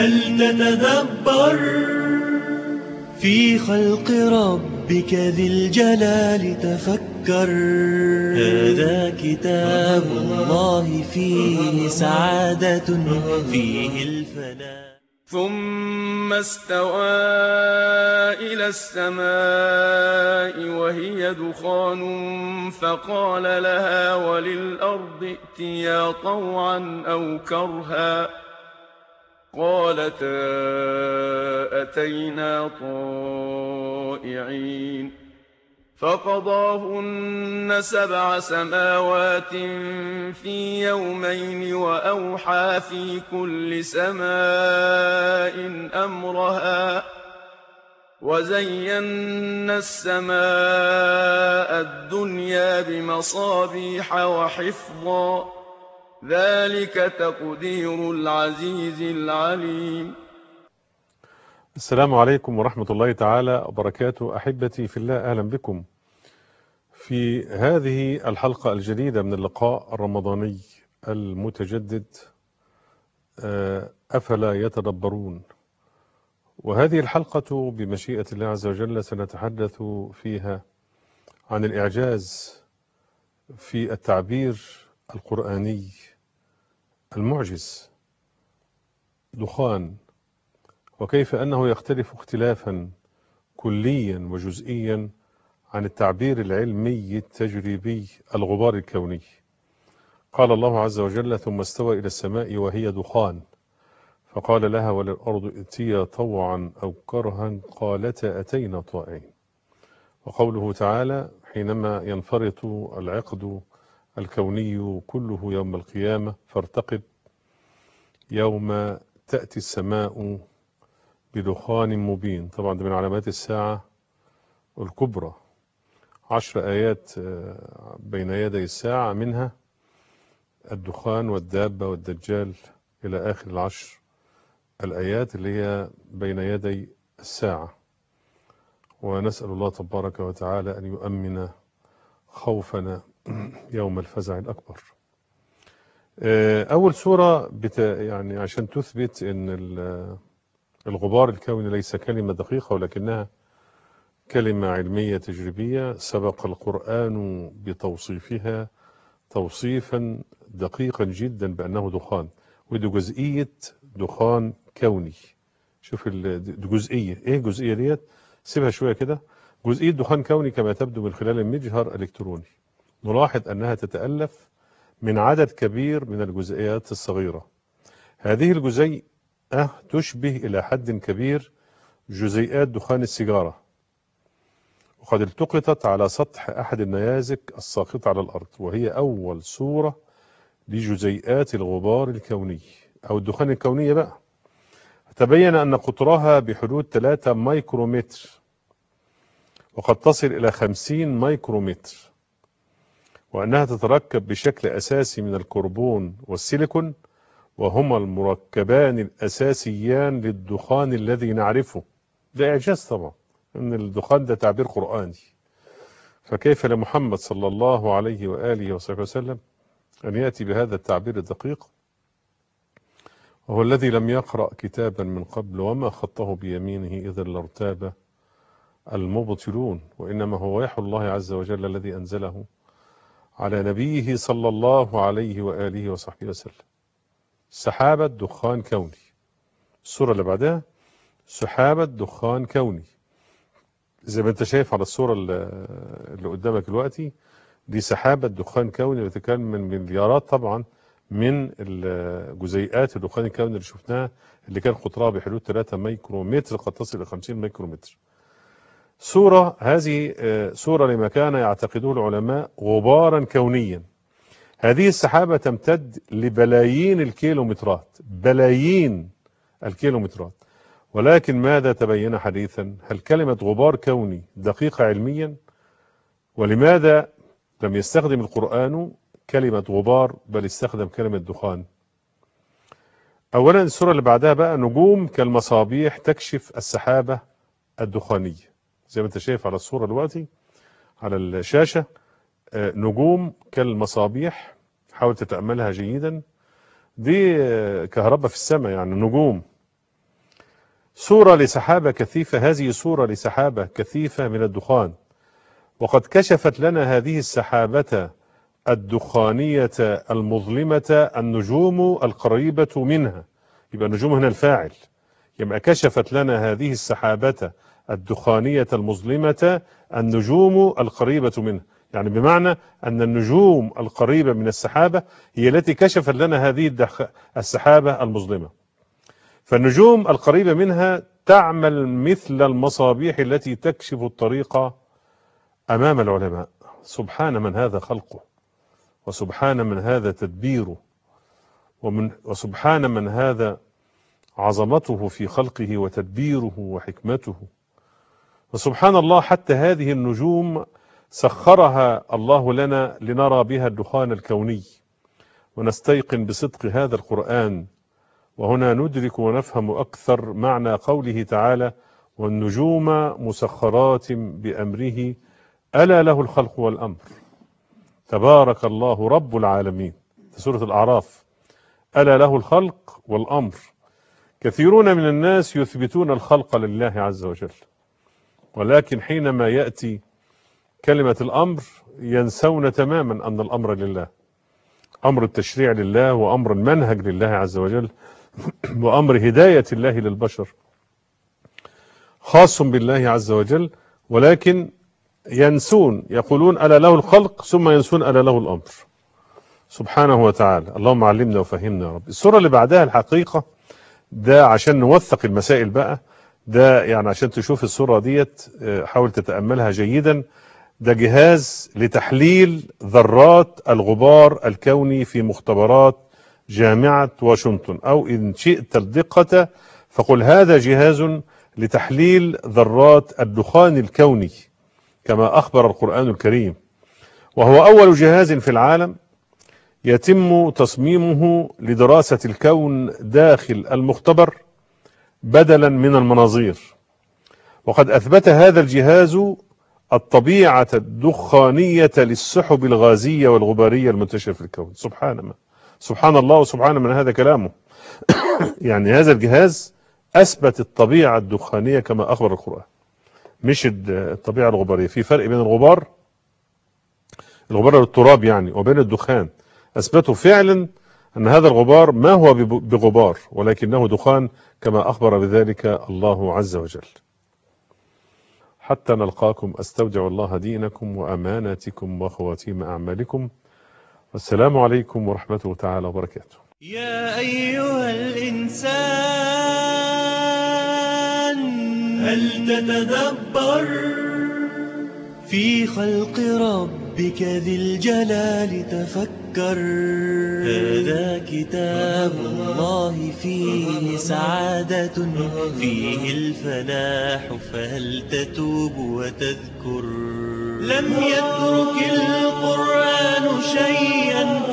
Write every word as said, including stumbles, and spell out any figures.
هل تتدبر في خلق ربك ذي الجلال؟ تفكر، هذا كتاب الله فيه سعادة، فيه الفلاح. ثم استوى إلى السماء وهي دخان فقال لها وللأرض ائتيا طوعا أو كرها قالتا أتينا طائعين. فقضاهن سبع سماوات في يومين وأوحى في كل سماء أمرها وزينا السماء الدنيا بمصابيح وحفظا ذلك تقدير العزيز العليم. السلام عليكم ورحمة الله تعالى وبركاته. أحبتي في الله، أهلا بكم في هذه الحلقة الجديدة من اللقاء الرمضاني المتجدد أفلا يتدبرون. وهذه الحلقة بمشيئة الله عز وجل سنتحدث فيها عن الإعجاز في التعبير القرآني المعجز دخان، وكيف أنه يختلف اختلافا كليا وجزئيا عن التعبير العلمي التجريبي الغبار الكوني. قال الله عز وجل ثم استوى إلى السماء وهي دخان فقال لها وللأرض ائتيا طوعا أو كرها قالتا أتينا طائعين. وقوله تعالى حينما ينفرط العقد الكوني كله يوم القيامة فارتقب يوم تأتي السماء بدخان مبين. طبعا ده من علامات الساعة الكبرى، عشر آيات بين يدي الساعة، منها الدخان والدابة والدجال إلى آخر العشر الآيات اللي هي بين يدي الساعة. ونسأل الله تبارك وتعالى أن يؤمن خوفنا يوم الفزع الأكبر. أول سورة بت يعني عشان تثبت أن الغبار الكوني ليس كلمة دقيقة ولكنها كلمة علمية تجريبية سبق القرآن بتوصيفها توصيفا دقيقا جدا بأنه دخان، ودي جزئية دخان كوني. شوف الجزئية ايه الجزئية ديت، سيبها شوية كده. جزئية دخان كوني كما تبدو من خلال المجهر الإلكتروني. نلاحظ أنها تتألف من عدد كبير من الجزئيات الصغيرة. هذه الجزيئة تشبه إلى حد كبير جزيئات دخان السيجارة، وقد التقطت على سطح أحد النيازك الساقطة على الأرض، وهي أول صورة لجزيئات الغبار الكوني أو الدخان الكونية بقى. تبين أن قطرها بحدود ثلاثة مايكرومتر، وقد تصل إلى خمسين مايكرومتر، وأنها تتركب بشكل أساسي من الكربون والسيليكون، وهما المركبان الأساسيان للدخان الذي نعرفه. ده إعجاز طبعا أن الدخان ده تعبير قرآني، فكيف لمحمد صلى الله عليه وآله وصحبه وسلم أن يأتي بهذا التعبير الدقيق، وهو الذي لم يقرأ كتابا من قبل وما خطه بيمينه إذا لارتاب المبطلون، وإنما هو وحي الله عز وجل الذي أنزله على نبيه صلى الله عليه وآله وصحبه وسلم. سحابة دخان كوني. الصورة اللي بعدها سحابة دخان كوني، زي ما انت شايف على الصورة اللي قدامك دلوقتي. دي سحابة دخان كوني بتتكلم من مليارات طبعا من الجزيئات الدخان الكوني اللي شفناها، اللي كان قطرها بحدود ثلاثة مايكرومتر قد تصل إلى خمسين مايكرومتر. صورة هذه صورة لما كان يعتقده العلماء غبارا كونيا. هذه السحابة تمتد لبلايين الكيلومترات، بلايين الكيلومترات. ولكن ماذا تبين حديثا؟ هل كلمة غبار كوني دقيقة علميا؟ ولماذا لم يستخدم القرآن كلمة غبار بل استخدم كلمة دخان؟ أولا السورة اللي بعدها بقى نجوم كالمصابيح تكشف السحابة الدخانية، زي ما انت شايف على الصورة دلوقتي على الشاشة. نجوم كالمصابيح، حاول تتأملها جيدا. دي كهرباء في السماء، يعني نجوم صورة لسحابة كثيفة، هذه صورة لسحابة كثيفة من الدخان، وقد كشفت لنا هذه السحابة الدخانية المظلمة النجوم القريبة منها. يبقى النجوم هنا الفاعل، يبقى كشفت لنا هذه السحابة الدخانية المظلمة النجوم القريبة منها، يعني بمعنى أن النجوم القريبة من السحابة هي التي كشفت لنا هذه السحابة المظلمة. فالنجوم القريبة منها تعمل مثل المصابيح التي تكشف الطريق أمام العلماء. سبحان من هذا خلقه، وسبحان من هذا تدبيره، ومن وسبحان من هذا عظمته في خلقه وتدبيره وحكمته. وسبحان الله، حتى هذه النجوم سخرها الله لنا لنرى بها الدخان الكوني ونستيقن بصدق هذا القرآن. وهنا ندرك ونفهم أكثر معنى قوله تعالى: والنجوم مسخرات بأمره ألا له الخلق والأمر تبارك الله رب العالمين. في سورة الأعراف: ألا له الخلق والأمر. كثيرون من الناس يثبتون الخلق لله عز وجل، ولكن حينما يأتي كلمة الأمر ينسون تماما أن الأمر لله، أمر التشريع لله، وأمر المنهج لله عز وجل، وأمر هداية الله للبشر خاص بالله عز وجل، ولكن ينسون، يقولون ألا له الخلق ثم ينسون ألا له الأمر سبحانه وتعالى. اللهم علمنا وفهمنا يا رب. السورة اللي بعدها الحقيقة ده عشان نوثق المسائل بقى، ده يعني عشان تشوف السورة ديت حاول تتأملها جيدا. ده جهاز لتحليل ذرات الغبار الكوني في مختبرات جامعة واشنطن، أو إن شئت الدقة فقل هذا جهاز لتحليل ذرات الدخان الكوني كما أخبر القرآن الكريم، وهو أول جهاز في العالم يتم تصميمه لدراسة الكون داخل المختبر بدلا من المناظير. وقد أثبت هذا الجهاز الطبيعة الدخانية للسحب الغازية والغبارية المنتشرة في الكون. سبحان ما سبحان الله وسبحان من هذا كلامه. يعني هذا الجهاز أثبت الطبيعة الدخانية كما أخبر القرآن، مش الطبيعة الغبارية. في فرق بين الغبار الغبار التراب يعني وبين الدخان. أثبتوا فعلا أن هذا الغبار ما هو بغبار ولكنه دخان كما أخبر بذلك الله عز وجل. حتى نلقاكم أستودع الله دينكم وأماناتكم وخواتيم أعمالكم، والسلام عليكم ورحمة تعالى وبركاته. يا أيها الإنسان هل تتدبر في خلق ربك ذي الجلال؟ تفكر، هذا كتاب الله فيه سعادة، فيه الفلاح، فهل تتوب وتذكر؟ لم يترك القرآن شيئا